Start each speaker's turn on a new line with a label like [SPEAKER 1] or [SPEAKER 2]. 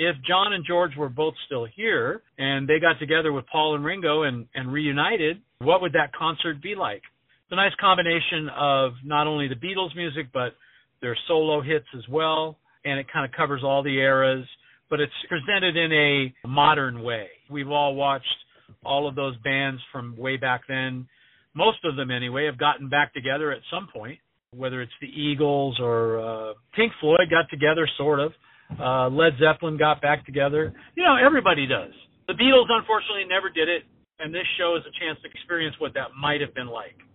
[SPEAKER 1] if John and George were both still here and they got together with Paul and Ringo and reunited, what would that concert be like? It's a nice combination of not only the Beatles music, but their solo hits as well, and it kind of covers all the eras, but it's presented in a modern way. We've all watched all of those bands from way back then. Most of them, anyway, have gotten back together at some point, whether it's the Eagles or Pink Floyd got together, sort of. Led Zeppelin got back together. You know, everybody does. The Beatles, unfortunately, never did it, and this show is a chance to experience what that might have been like.